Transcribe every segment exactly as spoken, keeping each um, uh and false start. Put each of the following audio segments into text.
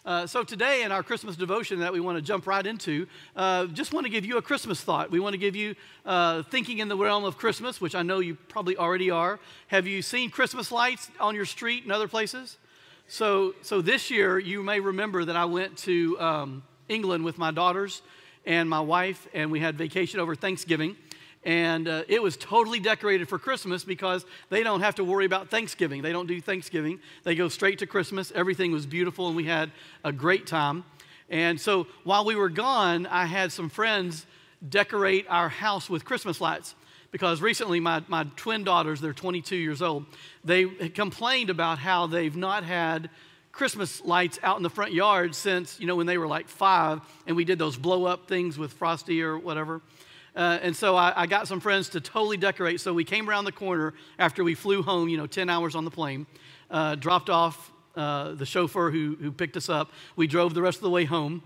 Uh, so today in our Christmas devotion that we want to jump right into, uh, just want to give you a Christmas thought. We want to give you uh, thinking in the realm of Christmas, which I know you probably already are. Have you seen Christmas lights on your street and other places? So, so this year you may remember that I went to um, England with my daughters and my wife, and we had vacation over Thanksgiving. And uh, it was totally decorated for Christmas because they don't have to worry about Thanksgiving. They don't do Thanksgiving. They go straight to Christmas. Everything was beautiful, and we had a great time. And so while we were gone, I had some friends decorate our house with Christmas lights because recently my, my twin daughters, they're twenty-two years old, they complained about how they've not had Christmas lights out in the front yard since, you know, when they were like five, and we did those blow-up things with Frosty or whatever. Uh, and so I, I got some friends to totally decorate. So we came around the corner after we flew home, you know, ten hours on the plane, uh, dropped off uh, the chauffeur who, who picked us up. We drove the rest of the way home,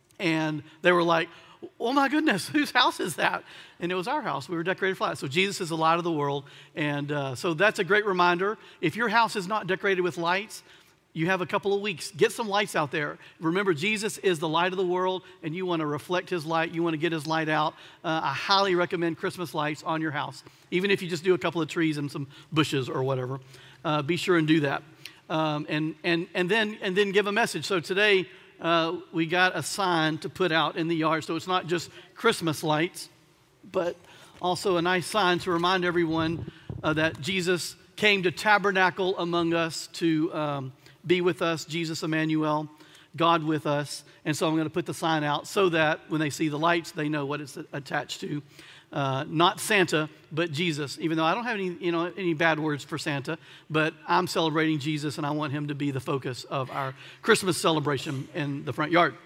and they were like, oh my goodness, whose house is that? And it was our house. We were decorated flat. So Jesus is the light of the world. And uh, so that's a great reminder. If your house is not decorated with lights, you have a couple of weeks. Get some lights out there. Remember, Jesus is the light of the world, and you want to reflect his light. You want to get his light out. Uh, I highly recommend Christmas lights on your house, even if you just do a couple of trees and some bushes or whatever. Uh, be sure and do that. Um, and, and, and, then, and then give a message. So today, uh, we got a sign to put out in the yard. So it's not just Christmas lights, but also a nice sign to remind everyone uh, that Jesus came to tabernacle among us to um, be with us, Jesus Emmanuel, God with us. And so I'm going to put the sign out so that when they see the lights, they know what it's attached to. Uh, not Santa, but Jesus. Even though I don't have any, you know, any bad words for Santa, but I'm celebrating Jesus, and I want him to be the focus of our Christmas celebration in the front yard.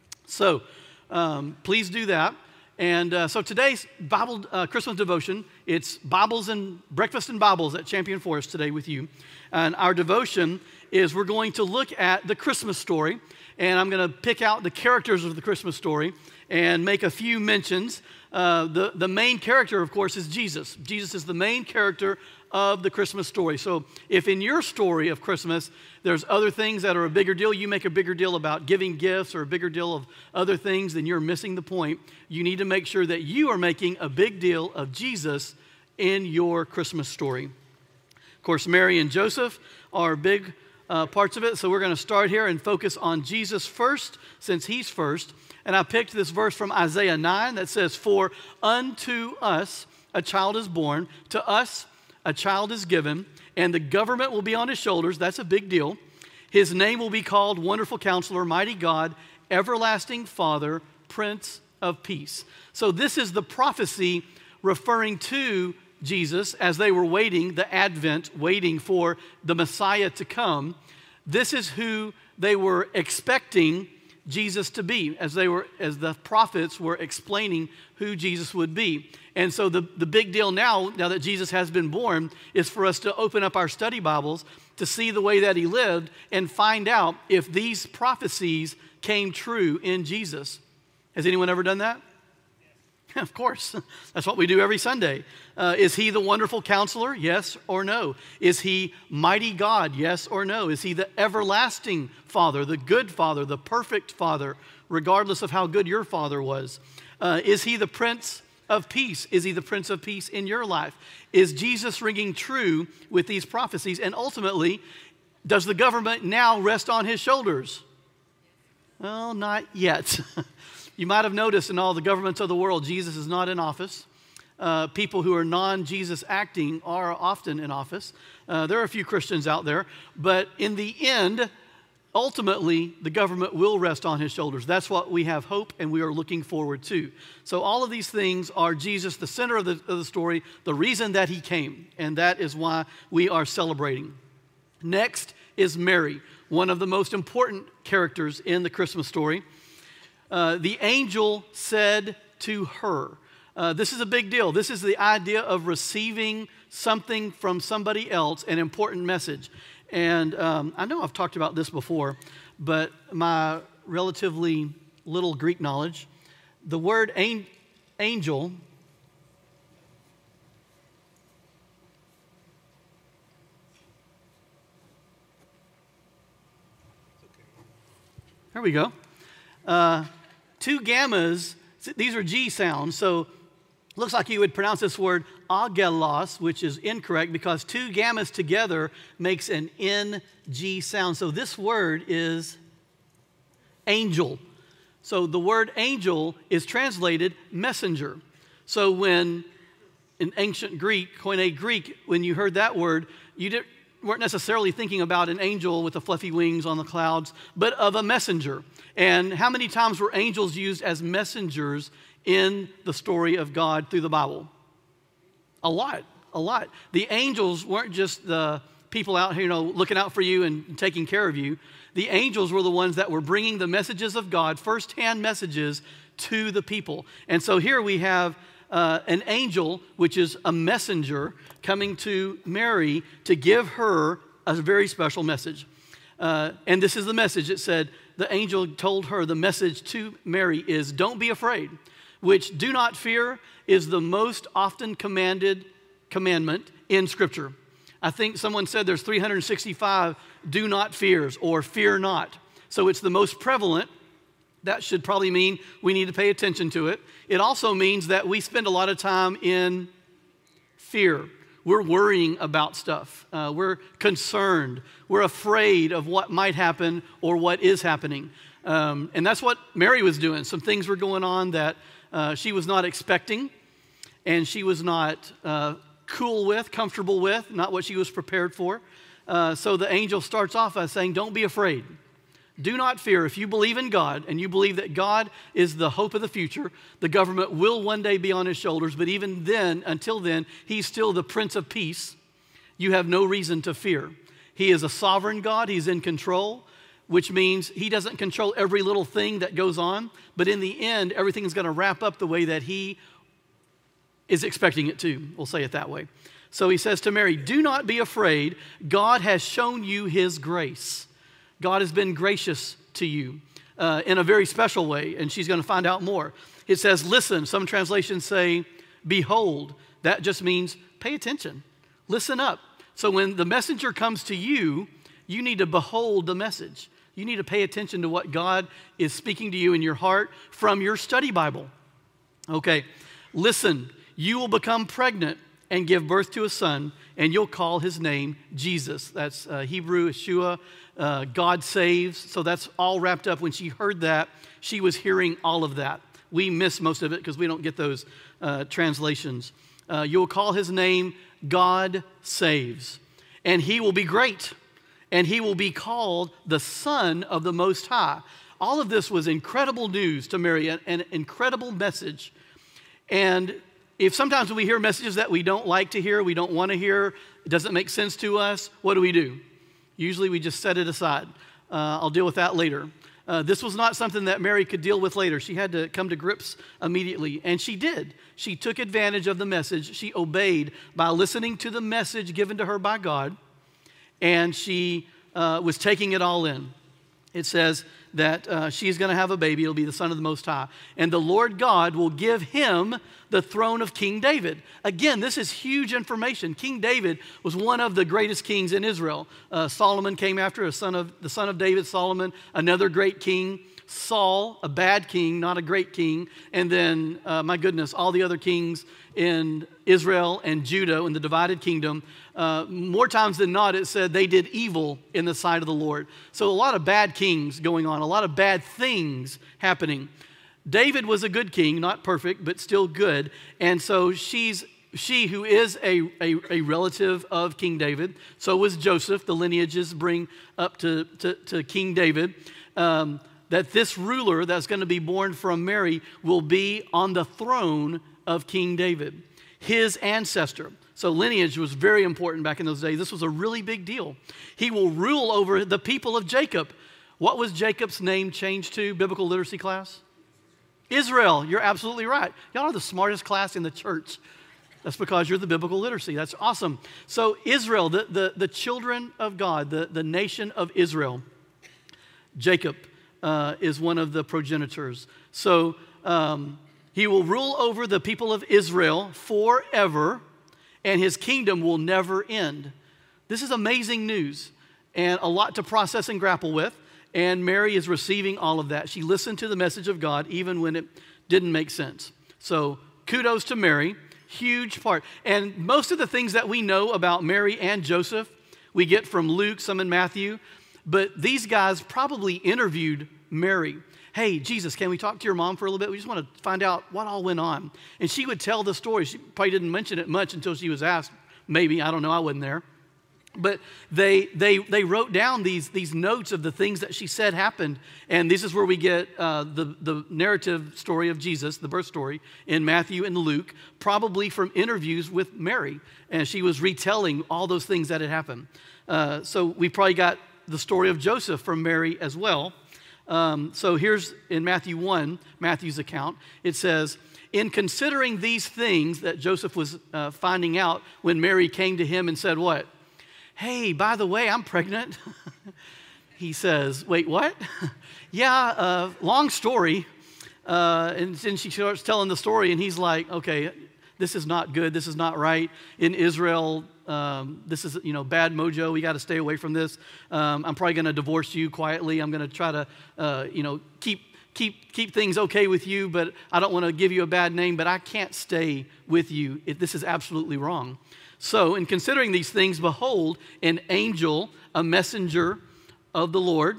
So um, please do that. And uh, so today's Bible uh, Christmas devotion, it's Bibles and Breakfast and Bibles at Champion Forest today with you. And our devotion is we're going to look at the Christmas story, and I'm going to pick out the characters of the Christmas story and make a few mentions. Uh, the, the main character, of course, is Jesus. Jesus is the main character of the Christmas story. So if in your story of Christmas, there's other things that are a bigger deal, you make a bigger deal about giving gifts or a bigger deal of other things, then you're missing the point. You need to make sure that you are making a big deal of Jesus in your Christmas story. Of course, Mary and Joseph are big uh, parts of it, so we're going to start here and focus on Jesus first, since he's first. And I picked this verse from Isaiah nine that says, "For unto us a child is born, to us a child is given, and the government will be on his shoulders." That's a big deal. "His name will be called Wonderful Counselor, Mighty God, Everlasting Father, Prince of Peace." So this is the prophecy referring to Jesus as they were waiting, the Advent, waiting for the Messiah to come. This is who they were expecting Jesus to be, as they were, as the prophets were explaining who Jesus would be. And so the, the big deal now, now that Jesus has been born, is for us to open up our study Bibles to see the way that he lived and find out if these prophecies came true in Jesus. Has anyone ever done that? Of course. That's what we do every Sunday. Uh, is he the wonderful counselor? Yes or no? Is he mighty God? Yes or no? Is he the everlasting Father, the good Father, the perfect Father, regardless of how good your father was? Uh, is he the Prince of Peace? Is he the Prince of Peace in your life? Is Jesus ringing true with these prophecies? And ultimately, does the government now rest on his shoulders? Well, not yet. You might have noticed in all the governments of the world, Jesus is not in office. Uh, people who are non-Jesus acting are often in office. Uh, there are a few Christians out there, but in the end, ultimately, the government will rest on his shoulders. That's what we have hope and we are looking forward to. So all of these things are Jesus, the center of the, of the story, the reason that he came, and that is why we are celebrating. Next is Mary, one of the most important characters in the Christmas story. Uh, the angel said to her, uh, this is a big deal. This is the idea of receiving something from somebody else, an important message. And um, I know I've talked about this before, but my relatively little Greek knowledge, the word an- angel There we go. Uh, two gammas, these are G sounds, so looks like you would pronounce this word agelos, which is incorrect because two gammas together makes an N G sound. So this word is angel. So the word angel is translated messenger. So when in ancient Greek, Koine Greek, when you heard that word, you didn't, weren't necessarily thinking about an angel with the fluffy wings on the clouds, but of a messenger. And how many times were angels used as messengers in the story of God through the Bible? A lot, a lot. The angels weren't just the people out here, you know, looking out for you and taking care of you. The angels were the ones that were bringing the messages of God, firsthand messages to the people. And so here we have uh, an angel, which is a messenger, coming to Mary to give her a very special message. Uh, and this is the message. It said, the angel told her the message to Mary is, don't be afraid, which do not fear is the most often commanded commandment in Scripture. I think someone said there's three hundred sixty-five do not fears or fear not. So it's the most prevalent. That should probably mean we need to pay attention to it. It also means that we spend a lot of time in fear. We're worrying about stuff. Uh, we're concerned. We're afraid of what might happen or what is happening. Um, and that's what Mary was doing. Some things were going on that uh, she was not expecting and she was not uh, cool with, comfortable with, not what she was prepared for. Uh, so the angel starts off by saying, don't be afraid. Do not fear. If you believe in God and you believe that God is the hope of the future, the government will one day be on his shoulders. But even then, until then, he's still the Prince of Peace. You have no reason to fear. He is a sovereign God. He's in control, which means he doesn't control every little thing that goes on. But in the end, everything is going to wrap up the way that he is expecting it to. We'll say it that way. So he says to Mary, do not be afraid. God has shown you his grace. God has been gracious to you uh, in a very special way, and she's going to find out more. It says, listen. Some translations say, behold. That just means pay attention. Listen up. So when the messenger comes to you, you need to behold the message. You need to pay attention to what God is speaking to you in your heart from your study Bible. Okay, listen. You will become pregnant and give birth to a son, and you'll call his name Jesus. That's uh, Hebrew, Yeshua, uh, God saves. So that's all wrapped up. When she heard that, she was hearing all of that. We miss most of it because we don't get those uh, translations. Uh, you'll call his name God saves, and he will be great, and he will be called the Son of the Most High. All of this was incredible news to Mary, an, an incredible message. And if sometimes when we hear messages that we don't like to hear, we don't want to hear, it doesn't make sense to us, what do we do? Usually we just set it aside. Uh, I'll deal with that later. Uh, this was not something that Mary could deal with later. She had to come to grips immediately, and she did. She took advantage of the message. She obeyed by listening to the message given to her by God, and she uh, was taking it all in. It says that uh, she's going to have a baby. It'll be the Son of the Most High. And the Lord God will give him the throne of King David. Again, this is huge information. King David was one of the greatest kings in Israel. Uh, Solomon came after a son of, the son of David, Solomon, another great king. Saul, a bad king, not a great king. And then, uh, my goodness, all the other kings in Israel and Judah in the divided kingdom, uh, more times than not, it said they did evil in the sight of the Lord. So a lot of bad kings going on, a lot of bad things happening. David was a good king, not perfect, but still good. And so she's she who is a, a, a relative of King David. So was Joseph. The lineages bring up to, to, to King David. Um, that this ruler that's going to be born from Mary will be on the throne of King David, his ancestor. So lineage was very important back in those days. This was a really big deal. He will rule over the people of Jacob. What was Jacob's name changed to, biblical literacy class? Israel. You're absolutely right. Y'all are the smartest class in the church. That's because you're the biblical literacy. That's awesome. So Israel, the, the, the children of God, the, the nation of Israel, Jacob uh, is one of the progenitors. So um, he will rule over the people of Israel forever, and his kingdom will never end. This is amazing news and a lot to process and grapple with. And Mary is receiving all of that. She listened to the message of God even when it didn't make sense. So kudos to Mary, huge part. And most of the things that we know about Mary and Joseph, we get from Luke, some in Matthew. But these guys probably interviewed Mary. Hey, Jesus, can we talk to your mom for a little bit? We just want to find out what all went on. And she would tell the story. She probably didn't mention it much until she was asked. Maybe, I don't know, I wasn't there. But they they they wrote down these, these notes of the things that she said happened. And this is where we get uh, the, the narrative story of Jesus, the birth story, in Matthew and Luke, probably from interviews with Mary. And she was retelling all those things that had happened. Uh, so we probably got the story of Joseph from Mary as well. Um, so here's in Matthew one, Matthew's account, it says, in considering these things that Joseph was uh, finding out when Mary came to him and said what? Hey, by the way, I'm pregnant. He says, wait, what? yeah, uh, long story. Uh, and then she starts telling the story, and he's like, okay, this is not good. This is not right. In Israel, um, this is, you know, bad mojo. We got to stay away from this. Um, I'm probably going to divorce you quietly. I'm going to try to, uh, you know, keep keep keep things okay with you, but I don't want to give you a bad name, but I can't stay with you. It, this is absolutely wrong. So in considering these things, behold, an angel, a messenger of the Lord,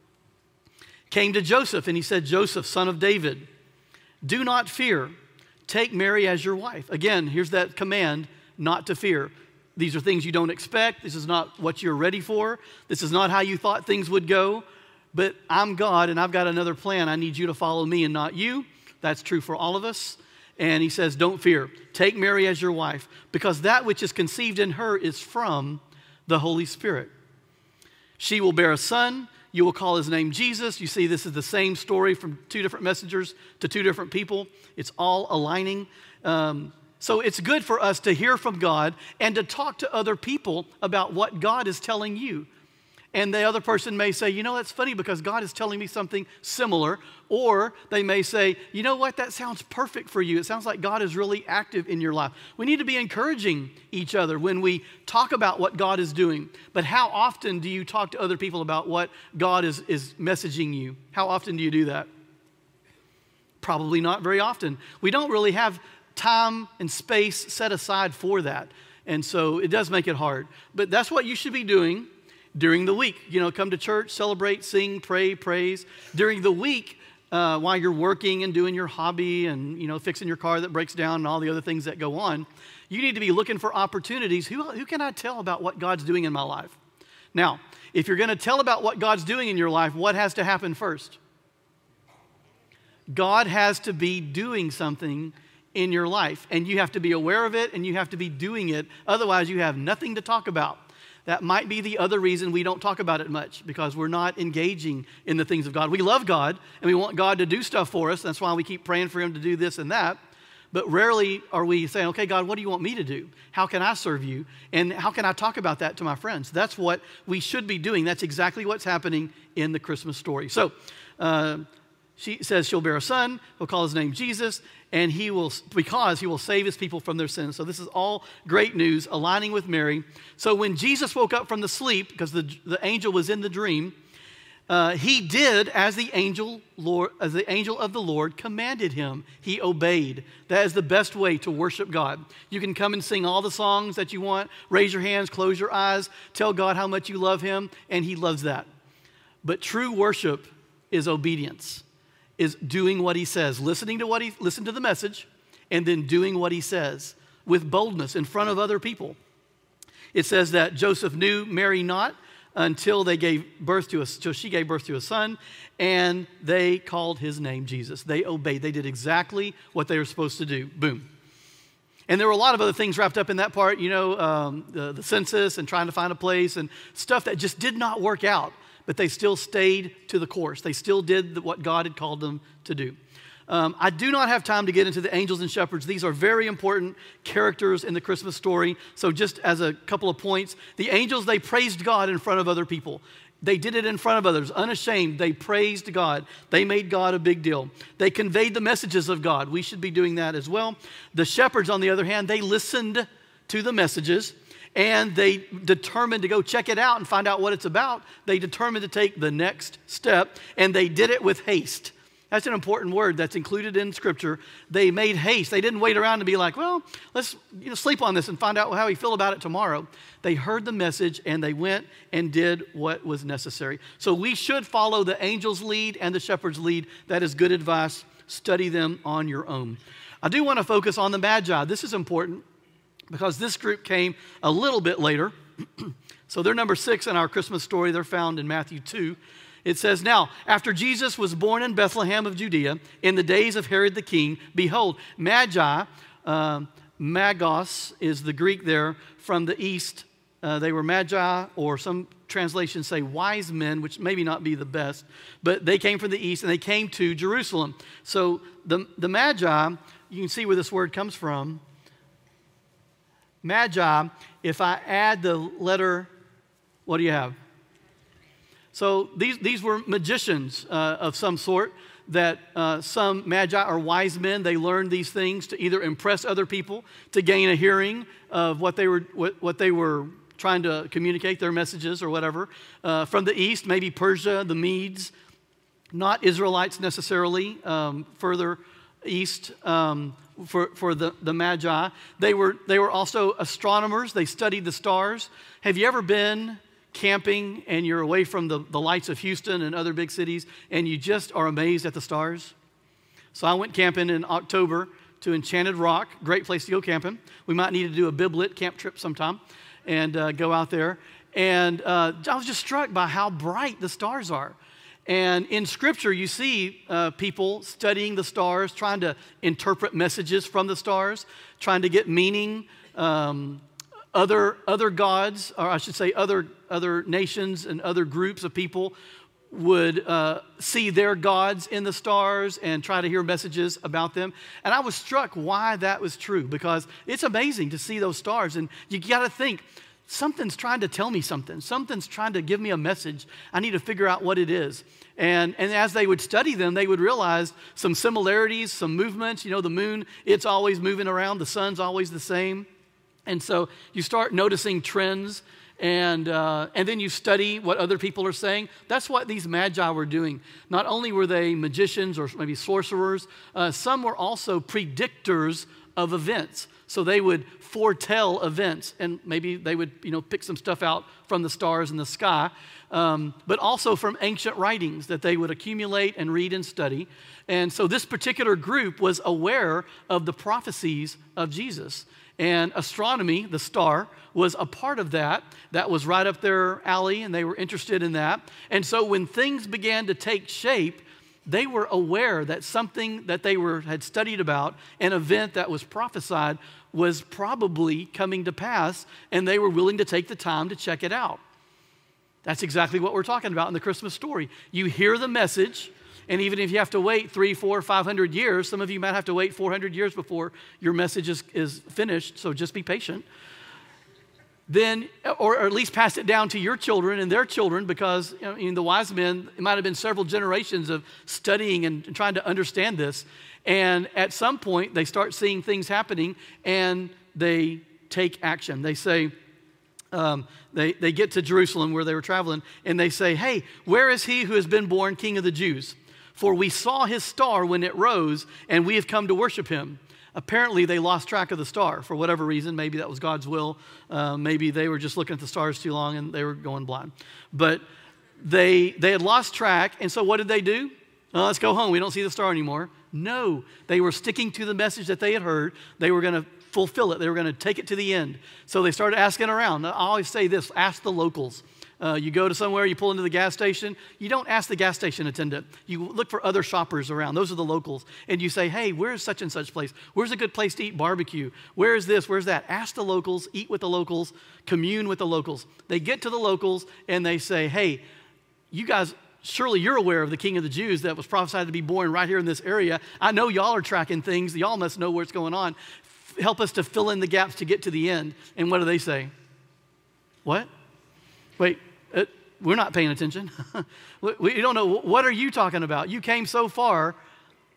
came to Joseph, and he said, Joseph, son of David, do not fear. Take Mary as your wife. Again, here's that command, not to fear. These are things you don't expect. This is not what you're ready for. This is not how you thought things would go. But I'm God, and I've got another plan. I need you to follow me and not you. That's true for all of us. And he says, don't fear. Take Mary as your wife, because that which is conceived in her is from the Holy Spirit. She will bear a son. You will call his name Jesus. You see, this is the same story from two different messengers to two different people. It's all aligning. Um, so it's good for us to hear from God and to talk to other people about what God is telling you. And the other person may say, you know, that's funny because God is telling me something similar. Or they may say, you know what, that sounds perfect for you. It sounds like God is really active in your life. We need to be encouraging each other when we talk about what God is doing. But how often do you talk to other people about what God is, is messaging you? How often do you do that? Probably not very often. We don't really have time and space set aside for that. And so it does make it hard. But that's what you should be doing during the week. You know, come to church, celebrate, sing, pray, praise. During the week, uh, while you're working and doing your hobby and, you know, fixing your car that breaks down and all the other things that go on, you need to be looking for opportunities. Who, who can I tell about what God's doing in my life? Now, if you're going to tell about what God's doing in your life, what has to happen first? God has to be doing something in your life, and you have to be aware of it, and you have to be doing it. Otherwise, you have nothing to talk about. That might be the other reason we don't talk about it much, because we're not engaging in the things of God. We love God, and we want God to do stuff for us. That's why we keep praying for him to do this and that. But rarely are we saying, okay, God, what do you want me to do? How can I serve you? And how can I talk about that to my friends? That's what we should be doing. That's exactly what's happening in the Christmas story. So uh, she says she'll bear a son. We'll call his name Jesus. And he will, because he will save his people from their sins. So this is all great news, aligning with Mary. So when Jesus woke up from the sleep, because the, the angel was in the dream, uh, he did as the angel Lord, as the angel of the Lord commanded him. He obeyed. That is the best way to worship God. You can come and sing all the songs that you want, raise your hands, close your eyes, tell God how much you love him, and he loves that. But true worship is obedience. Is doing what he says, listening to what he, listen to the message, and then doing what he says with boldness in front of other people. It says that Joseph knew Mary not until they gave birth to us, till she gave birth to a son, and they called his name Jesus. They obeyed. They did exactly what they were supposed to do. Boom. And there were a lot of other things wrapped up in that part, you know, um, the, the census and trying to find a place and stuff that just did not work out. But they still stayed to the course. They still did what God had called them to do. Um, I do not have time to get into the angels and shepherds. These are very important characters in the Christmas story. So just as a couple of points, the angels, they praised God in front of other people. They did it in front of others, unashamed. They praised God. They made God a big deal. They conveyed the messages of God. We should be doing that as well. The shepherds, on the other hand, they listened to the messages, and they determined to go check it out and find out what it's about. They determined to take the next step, and they did it with haste. That's an important word that's included in Scripture. They made haste. They didn't wait around to be like, well, let's you know, sleep on this and find out how we feel about it tomorrow. They heard the message, and they went and did what was necessary. So we should follow the angel's lead and the shepherd's lead. That is good advice. Study them on your own. I do want to focus on the Magi. This is important because this group came a little bit later. So they're number six in our Christmas story. They're found in Matthew two. It says, now, after Jesus was born in Bethlehem of Judea, in the days of Herod the king, behold, Magi, uh, magos is the Greek there, from the east. Uh, they were Magi, or some translations say wise men, which maybe not be the best, but they came from the east, and they came to Jerusalem. So the, the Magi, you can see where this word comes from. Magi, if I add the letter, what do you have? So these, these were magicians uh, of some sort, that uh, some magi or wise men, they learned these things to either impress other people, to gain a hearing of what they were, what, what they were trying to communicate, their messages or whatever. Uh, from the east, maybe Persia, the Medes, not Israelites necessarily, um, further east um, for, for the, the magi. They were, they were also astronomers. They studied the stars. Have you ever been camping and you're away from the, the lights of Houston and other big cities and you just are amazed at the stars? So I went camping in October to Enchanted Rock. Great place to go camping. We might need to do a Biblit camp trip sometime and uh, go out there. And uh, I was just struck by how bright the stars are. And in Scripture, you see uh, people studying the stars, trying to interpret messages from the stars, trying to get meaning. Um, Other other gods, or I should say other, other nations and other groups of people would uh, see their gods in the stars and try to hear messages about them. And I was struck why that was true, because it's amazing to see those stars. And you got to think, something's trying to tell me something. Something's trying to give me a message. I need to figure out what it is. And, and as they would study them, they would realize some similarities, some movements. You know, the moon, it's always moving around. The sun's always the same. And so you start noticing trends, and uh, and then you study what other people are saying. That's what these magi were doing. Not only were they magicians or maybe sorcerers, uh, some were also predictors of events. So they would foretell events, and maybe they would you know pick some stuff out from the stars in the sky, um, but also from ancient writings that they would accumulate and read and study. And so this particular group was aware of the prophecies of Jesus. And astronomy, the star, was a part of that. That was right up their alley, and they were interested in that. And so when things began to take shape, they were aware that something that they were had studied about, an event that was prophesied, was probably coming to pass, and they were willing to take the time to check it out. That's exactly what we're talking about in the Christmas story. You hear the message, and even if you have to wait three, four, five hundred years, some of you might have to wait four hundred years before your message is, is finished, so just be patient. Then, or, or at least pass it down to your children and their children, because you know, I mean, the wise men, it might have been several generations of studying and, and trying to understand this. And at some point, they start seeing things happening, and they take action. They say, Um, they, they get to Jerusalem where they were traveling, and they say, hey, where is he who has been born King of the Jews? For we saw his star when it rose, and we have come to worship him. Apparently, they lost track of the star for whatever reason. Maybe that was God's will. Uh, maybe they were just looking at the stars too long, and they were going blind. But they, they had lost track, and so what did they do? Oh, let's go home. We don't see the star anymore. No, they were sticking to the message that they had heard. They were going to fulfill it. They were going to take it to the end. So they started asking around. I always say this, ask the locals. Uh, you go to somewhere, you pull into the gas station. You don't ask the gas station attendant. You look for other shoppers around. Those are the locals. And you say, hey, where's such and such place? Where's a good place to eat barbecue? Where is this? Where's that? Ask the locals, eat with the locals, commune with the locals. They get to the locals and they say, hey, you guys, surely you're aware of the King of the Jews that was prophesied to be born right here in this area. I know y'all are tracking things. Y'all must know what's going on. Help us to fill in the gaps to get to the end. And what do they say? What? Wait, uh, we're not paying attention. we, we don't know. What are you talking about? You came so far.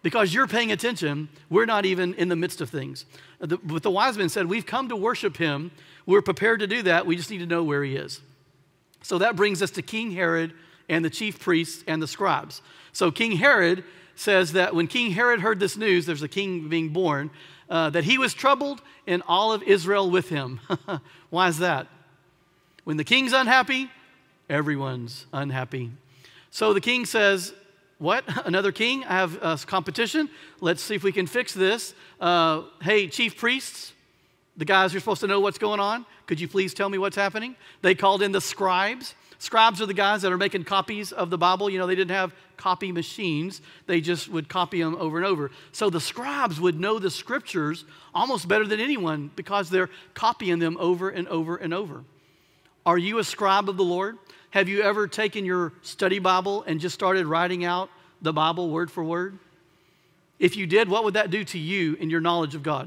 because you're paying attention, we're not even in the midst of things. The, but the wise men said, we've come to worship him. We're prepared to do that. We just need to know where he is. So that brings us to King Herod and the chief priests and the scribes. So King Herod says that when King Herod heard this news, there's a king being born, uh, that he was troubled and all of Israel with him. Why is that? When the king's unhappy, everyone's unhappy. So the king says, what? Another king? I have uh, competition. Let's see if we can fix this. Uh, hey, chief priests, the guys who are supposed to know what's going on, could you please tell me what's happening? They called in the scribes. Scribes are the guys that are making copies of the Bible. You know, they didn't have copy machines. They just would copy them over and over. So the scribes would know the scriptures almost better than anyone because they're copying them over and over and over. Are you a scribe of the Lord? Have you ever taken your study Bible and just started writing out the Bible word for word? If you did, what would that do to you in your knowledge of God?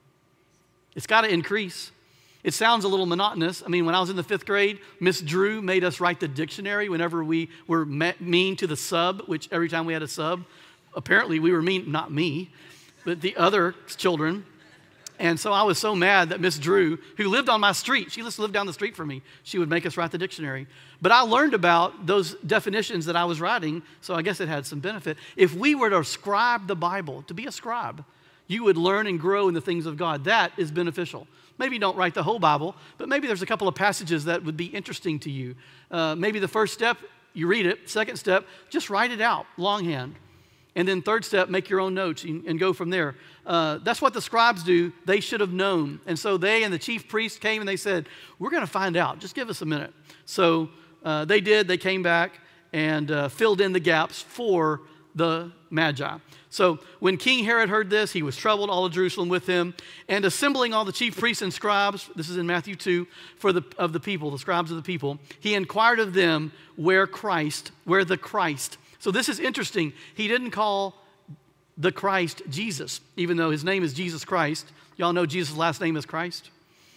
It's got to increase. It sounds a little monotonous. I mean, when I was in the fifth grade, Miss Drew made us write the dictionary whenever we were mean to the sub, which every time we had a sub, apparently we were mean, not me, but the other children. And so I was so mad that Miss Drew, who lived on my street, she just lived down the street from me, she would make us write the dictionary. But I learned about those definitions that I was writing, so I guess it had some benefit. If we were to scribe the Bible, to be a scribe, you would learn and grow in the things of God. That is beneficial. Maybe don't write the whole Bible, but maybe there's a couple of passages that would be interesting to you. Uh, maybe the first step, you read it. Second step, just write it out, longhand. And then third step, make your own notes and, and go from there. Uh, that's what the scribes do. They should have known. And so they and the chief priests came and they said, we're going to find out. Just give us a minute. So uh, they did. They came back and uh, filled in the gaps for the Magi. So when King Herod heard this, he was troubled, all of Jerusalem with him, and assembling all the chief priests and scribes, this is in Matthew two, for the of the people, the scribes of the people, he inquired of them where Christ, where the Christ. So this is interesting. He didn't call the Christ Jesus, even though his name is Jesus Christ. Y'all know Jesus' last name is Christ?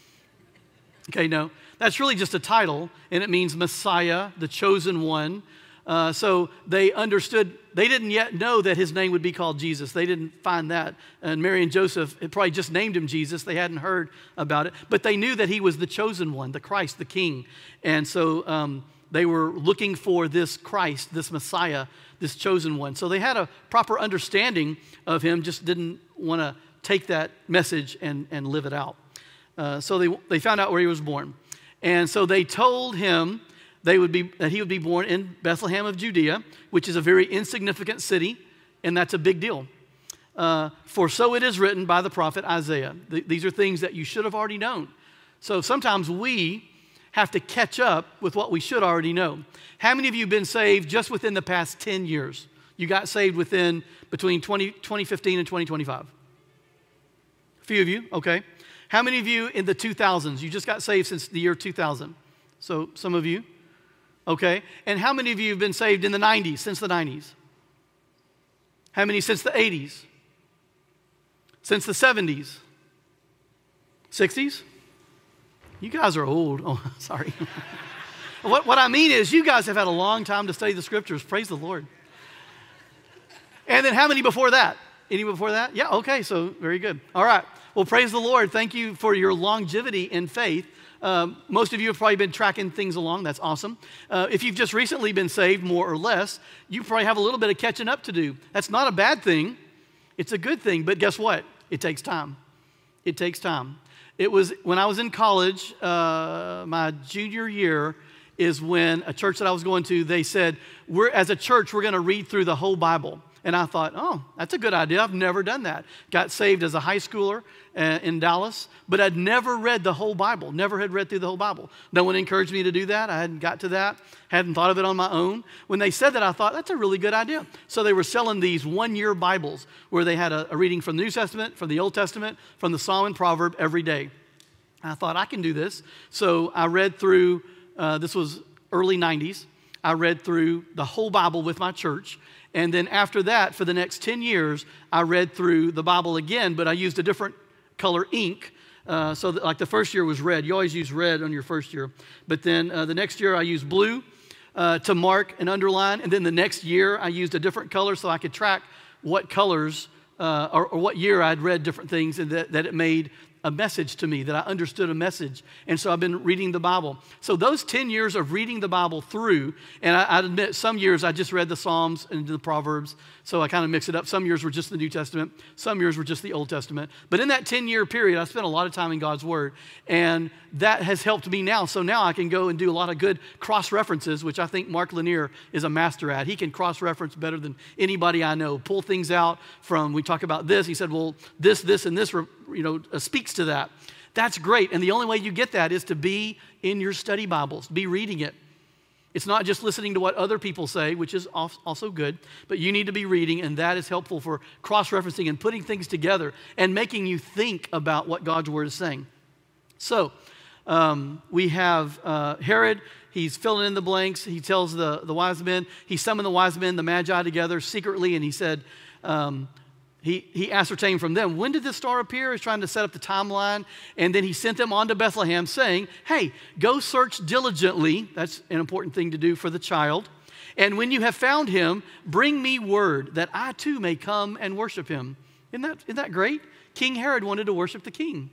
Okay, no. That's really just a title, and it means Messiah, the chosen one. Uh, so they understood, they didn't yet know that his name would be called Jesus. They didn't find that. And Mary and Joseph had probably just named him Jesus. They hadn't heard about it. But they knew that he was the chosen one, the Christ, the King. And so um, they were looking for this Christ, this Messiah, this chosen one. So they had a proper understanding of him, just didn't want to take that message and, and live it out. Uh, so they, they found out where he was born. And so they told him They would be, that he would be born in Bethlehem of Judea, which is a very insignificant city, and that's a big deal. Uh, For so it is written by the prophet Isaiah. Th- these are things that you should have already known. So sometimes we have to catch up with what we should already know. How many of you have been saved just within the past ten years? You got saved within between twenty, twenty fifteen and twenty twenty-five? A few of you, okay. How many of you in the two thousands? You just got saved since the year two thousand. So some of you. Okay, and how many of you have been saved in the nineties, since the nineties? How many since the eighties? Since the seventies? sixties? You guys are old. Oh, sorry. what, what I mean is you guys have had a long time to study the scriptures. Praise the Lord. And then how many before that? Any before that? Yeah, okay, so very good. All right, well, praise the Lord. Thank you for your longevity in faith. Um, most of you have probably been tracking things along. That's awesome. Uh, if you've just recently been saved, more or less, you probably have a little bit of catching up to do. That's not a bad thing. It's a good thing. But guess what? It takes time. It takes time. It was when I was in college, uh, my junior year is when a church that I was going to, they said, we're as a church, we're going to read through the whole Bible. And I thought, oh, that's a good idea. I've never done that. Got saved as a high schooler uh, in Dallas, but I'd never read the whole Bible, never had read through the whole Bible. No one encouraged me to do that. I hadn't got to that, hadn't thought of it on my own. When they said that, I thought, that's a really good idea. So they were selling these one-year Bibles where they had a, a reading from the New Testament, from the Old Testament, from the Psalm and Proverb every day. I thought, I can do this. So I read through, uh, this was early nineties, I read through the whole Bible with my church. And then after that, for the next ten years, I read through the Bible again, but I used a different color ink. Uh, so that, like the first year was red. You always use red on your first year. But then uh, the next year I used blue uh, to mark and underline. And then the next year I used a different color so I could track what colors uh, or, or what year I'd read different things, and that, that it made a message to me, that I understood a message. And so I've been reading the Bible. So those ten years of reading the Bible through, and I, I admit some years I just read the Psalms and the Proverbs, so I kind of mix it up. Some years were just the New Testament. Some years were just the Old Testament. But in that ten-year period, I spent a lot of time in God's Word, and that has helped me now. So now I can go and do a lot of good cross-references, which I think Mark Lanier is a master at. He can cross-reference better than anybody I know. Pull things out from, we talk about this. He said, well, this, this, and this, you know, uh, speaks to that. That's great. And the only way you get that is to be in your study Bibles, be reading it. It's not just listening to what other people say, which is also good, but you need to be reading, and that is helpful for cross-referencing and putting things together and making you think about what God's Word is saying. So um, we have uh, Herod. He's filling in the blanks. He tells the, the wise men, he summoned the wise men, the magi, together secretly, and he said, um, He, he ascertained from them, when did this star appear? He's trying to set up the timeline. And then he sent them on to Bethlehem saying, hey, go search diligently. That's an important thing to do for the child. And when you have found him, bring me word that I too may come and worship him. Isn't that, isn't that great? King Herod wanted to worship the king.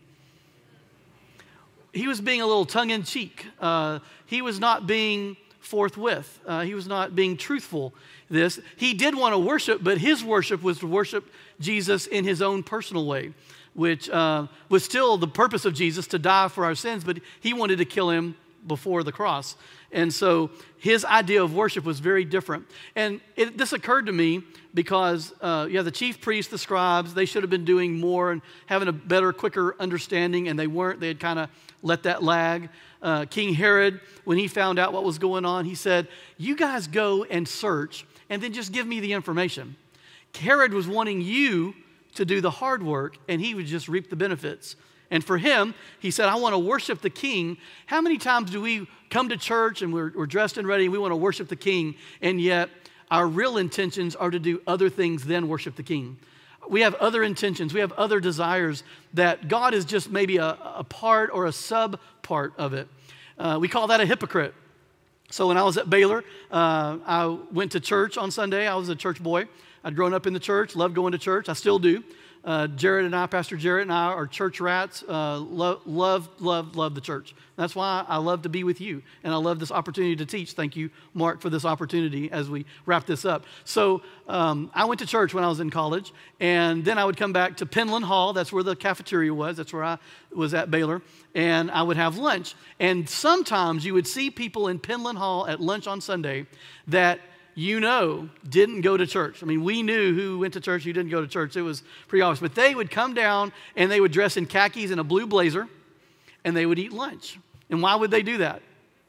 He was being a little tongue-in-cheek. Uh, he was not being forthwith. Uh, he was not being truthful. This he did want to worship, but his worship was to worship Jesus in his own personal way, which uh, was still the purpose of Jesus, to die for our sins, but he wanted to kill him before the cross. And so his idea of worship was very different. And it, this occurred to me because uh, you have the chief priests, the scribes, they should have been doing more and having a better, quicker understanding, and they weren't. They had kind of let that lag. Uh, King Herod, when he found out what was going on, he said, you guys go and search, and then just give me the information. Herod was wanting you to do the hard work, and he would just reap the benefits. And for him, he said, I want to worship the king. How many times do we come to church and we're, we're dressed and ready and we want to worship the king, and yet our real intentions are to do other things than worship the king? We have other intentions. We have other desires that God is just maybe a, a part or a sub part of it. Uh, we call that a hypocrite. So when I was at Baylor, uh, I went to church on Sunday. I was a church boy. I'd grown up in the church, loved going to church. I still do. Uh, Jared and I, Pastor Jared and I are church rats. Uh, love, love, love, love the church. That's why I love to be with you, and I love this opportunity to teach. Thank you, Mark, for this opportunity as we wrap this up. So um, I went to church when I was in college, and then I would come back to Penland Hall. That's where the cafeteria was. That's where I was at Baylor, and I would have lunch. And sometimes you would see people in Penland Hall at lunch on Sunday that you know didn't go to church. I mean, we knew who went to church, who didn't go to church. It was pretty obvious. But they would come down, and they would dress in khakis and a blue blazer, and they would eat lunch. And why would they do that?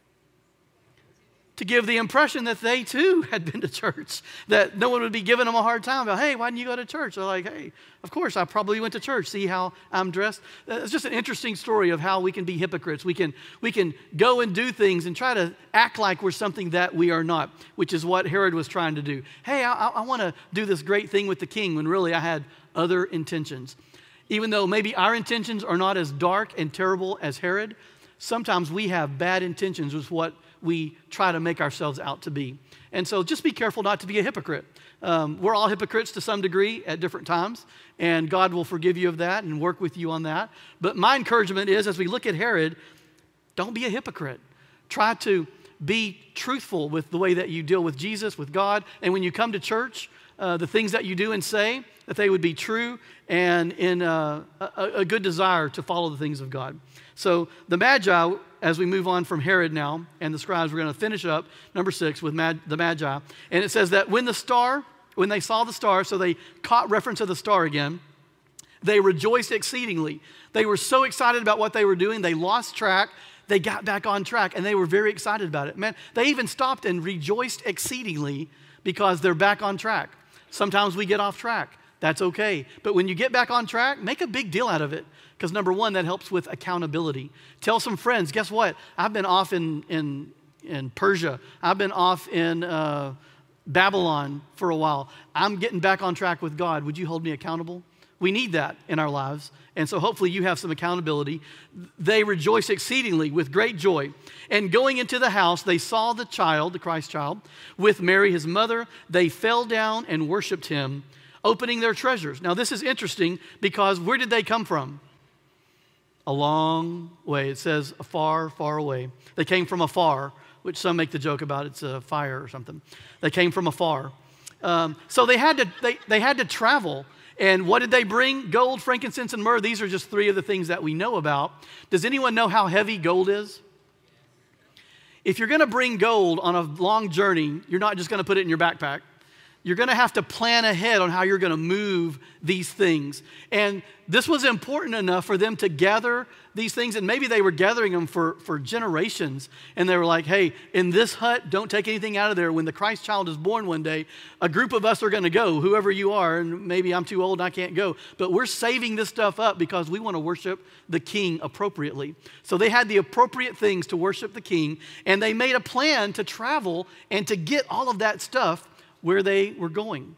To give the impression that they too had been to church, that no one would be giving them a hard time about, hey, why didn't you go to church? They're like, hey, of course, I probably went to church. See how I'm dressed? It's just an interesting story of how we can be hypocrites. We can, we can go and do things and try to act like we're something that we are not, which is what Herod was trying to do. Hey, I, I want to do this great thing with the king, when really I had other intentions. Even though maybe our intentions are not as dark and terrible as Herod, sometimes we have bad intentions with what we try to make ourselves out to be. And so just be careful not to be a hypocrite. Um, we're all hypocrites to some degree at different times, and God will forgive you of that and work with you on that. But my encouragement is, as we look at Herod, don't be a hypocrite. Try to be truthful with the way that you deal with Jesus, with God, and when you come to church, uh, the things that you do and say, that they would be true and in uh, a, a good desire to follow the things of God. So the Magi, as we move on from Herod now and the scribes, we're going to finish up number six with Mag- the Magi. And it says that when the star, when they saw the star, so they caught reference to the star again, they rejoiced exceedingly. They were so excited about what they were doing, they lost track. They got back on track, and they were very excited about it. Man, they even stopped and rejoiced exceedingly because they're back on track. Sometimes we get off track. That's okay. But when you get back on track, make a big deal out of it. Because number one, that helps with accountability. Tell some friends, guess what? I've been off in, in, in Persia. I've been off in uh, Babylon for a while. I'm getting back on track with God. Would you hold me accountable? We need that in our lives. And so hopefully you have some accountability. They rejoiced exceedingly with great joy. And going into the house, they saw the child, the Christ child, with Mary, his mother. They fell down and worshiped him. opening their treasures. Now, this is interesting because where did they come from? A long way. It says far, far away. They came from afar, which some make the joke about it's a fire or something. They came from afar. Um, so they had to they, they had to travel. And what did they bring? Gold, frankincense, and myrrh. These are just three of the things that we know about. Does anyone know how heavy gold is? If you're going to bring gold on a long journey, you're not just going to put it in your backpack. You're going to have to plan ahead on how you're going to move these things. And this was important enough for them to gather these things. And maybe they were gathering them for, for generations. And they were like, hey, in this hut, don't take anything out of there. When the Christ child is born one day, a group of us are going to go, whoever you are. And maybe I'm too old and I can't go. But we're saving this stuff up because we want to worship the king appropriately. So they had the appropriate things to worship the king. And they made a plan to travel and to get all of that stuff where they were going.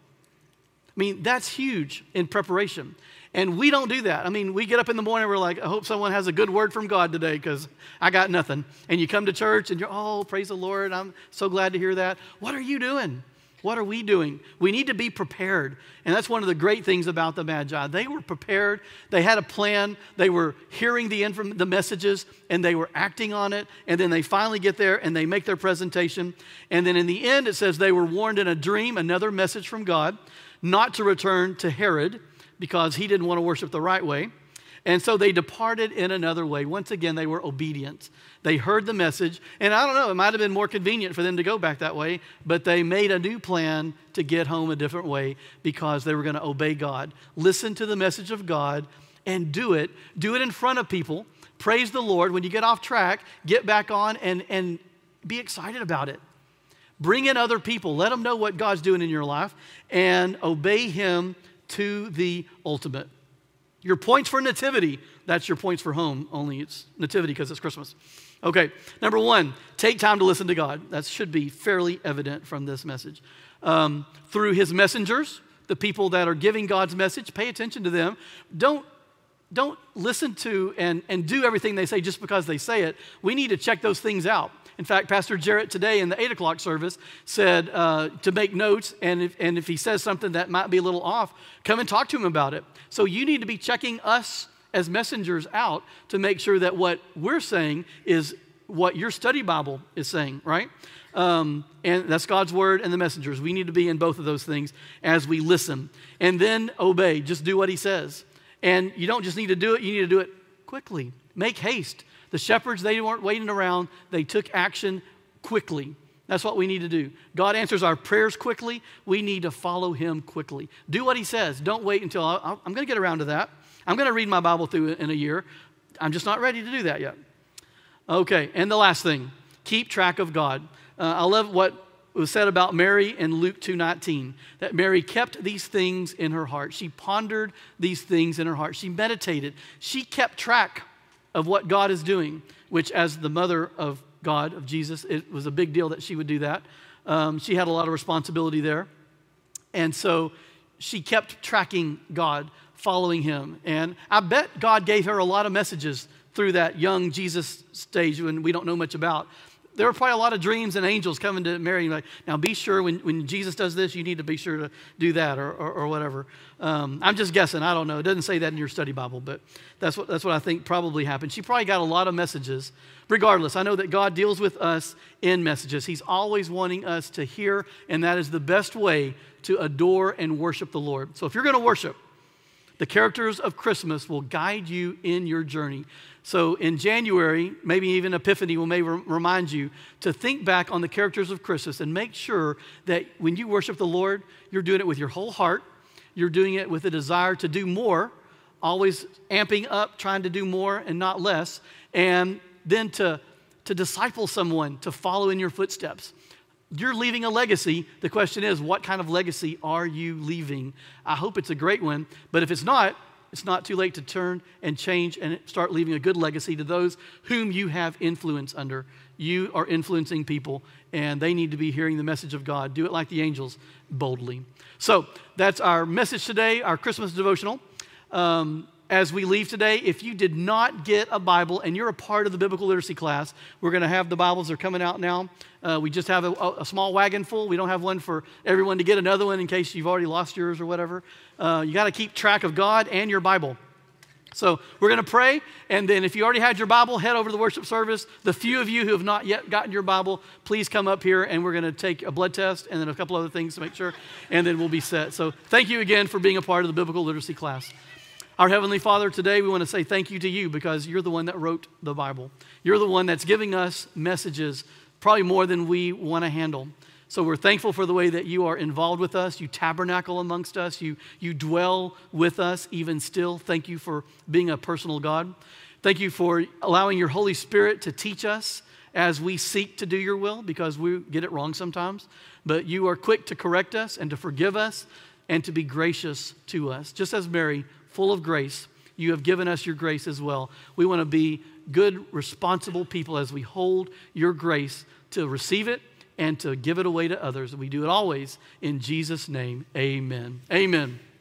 I mean, that's huge in preparation. And we don't do that. I mean, we get up in the morning, we're like, I hope someone has a good word from God today because I got nothing. And you come to church and you're, oh, praise the Lord. I'm so glad to hear that. What are you doing? What are we doing? We need to be prepared. And that's one of the great things about the Magi. They were prepared. They had a plan. They were hearing the, inform- the messages and they were acting on it. And then they finally get there and they make their presentation. And then in the end, it says they were warned in a dream, another message from God, not to return to Herod because he didn't want to worship the right way. And so they departed in another way. Once again, they were obedient. They heard the message. And I don't know, it might have been more convenient for them to go back that way, but they made a new plan to get home a different way because they were going to obey God. Listen to the message of God and do it. Do it in front of people. Praise the Lord. When you get off track, get back on and, and be excited about it. Bring in other people. Let them know what God's doing in your life and obey him to the ultimate. Your points for nativity, that's your points for home, only it's nativity because it's Christmas. Okay, number one, take time to listen to God. That should be fairly evident from this message. Um, through his messengers, the people that are giving God's message, pay attention to them. Don't, don't listen to and, and do everything they say just because they say it. We need to check those things out. In fact, Pastor Jarrett today in the eight o'clock service said uh, to make notes, and if, and if he says something that might be a little off, come and talk to him about it. So you need to be checking us as messengers out to make sure that what we're saying is what your study Bible is saying, right? Um, and that's God's word and the messengers. We need to be in both of those things as we listen. And then obey. Just do what he says. And you don't just need to do it, you need to do it quickly. Make haste. The shepherds, they weren't waiting around. They took action quickly. That's what we need to do. God answers our prayers quickly. We need to follow him quickly. Do what he says. Don't wait until, I'll, I'm going to get around to that. I'm going to read my Bible through in a year. I'm just not ready to do that yet. Okay, and the last thing, keep track of God. Uh, I love what was said about Mary in Luke two nineteen, that Mary kept these things in her heart. She pondered these things in her heart. She meditated. She kept track of what God is doing, which as the mother of God, of Jesus, it was a big deal that she would do that. Um, she had a lot of responsibility there. And so she kept tracking God, following him. And I bet God gave her a lot of messages through that young Jesus stage when we don't know much about. There were probably a lot of dreams and angels coming to Mary, like, now be sure when, when Jesus does this, you need to be sure to do that or, or, or whatever. Um, I'm just guessing. I don't know. It doesn't say that in your study Bible, but that's what, that's what I think probably happened. She probably got a lot of messages. Regardless, I know that God deals with us in messages. He's always wanting us to hear, and that is the best way to adore and worship the Lord. So if you're going to worship, the characters of Christmas will guide you in your journey. So in January, maybe even Epiphany will may re- remind you to think back on the characters of Christmas and make sure that when you worship the Lord, you're doing it with your whole heart. You're doing it with a desire to do more, always amping up, trying to do more and not less, and then to, to disciple someone to follow in your footsteps. You're leaving a legacy. The question is, what kind of legacy are you leaving? I hope it's a great one, but if it's not, it's not too late to turn and change and start leaving a good legacy to those whom you have influence under. You are influencing people, and they need to be hearing the message of God. Do it like the angels, boldly. So that's our message today, our Christmas devotional. Um, as we leave today, if you did not get a Bible and you're a part of the biblical literacy class, we're going to have the Bibles. They're coming out now. Uh, we just have a, a small wagon full. We don't have one for everyone to get another one in case you've already lost yours or whatever. Uh, you got to keep track of God and your Bible. So we're going to pray, and then if you already had your Bible, head over to the worship service. The few of you who have not yet gotten your Bible, please come up here, and we're going to take a blood test and then a couple other things to make sure, and then we'll be set. So thank you again for being a part of the biblical literacy class. Our Heavenly Father, today we want to say thank you to you because you're the one that wrote the Bible. You're the one that's giving us messages, probably more than we want to handle. So we're thankful for the way that you are involved with us. You tabernacle amongst us. You, you dwell with us even still. Thank you for being a personal God. Thank you for allowing your Holy Spirit to teach us as we seek to do your will because we get it wrong sometimes. But you are quick to correct us and to forgive us and to be gracious to us. Just as Mary, full of grace, you have given us your grace as well. We want to be good, responsible people as we hold your grace to receive it and to give it away to others. We do it always in Jesus' name. Amen. Amen.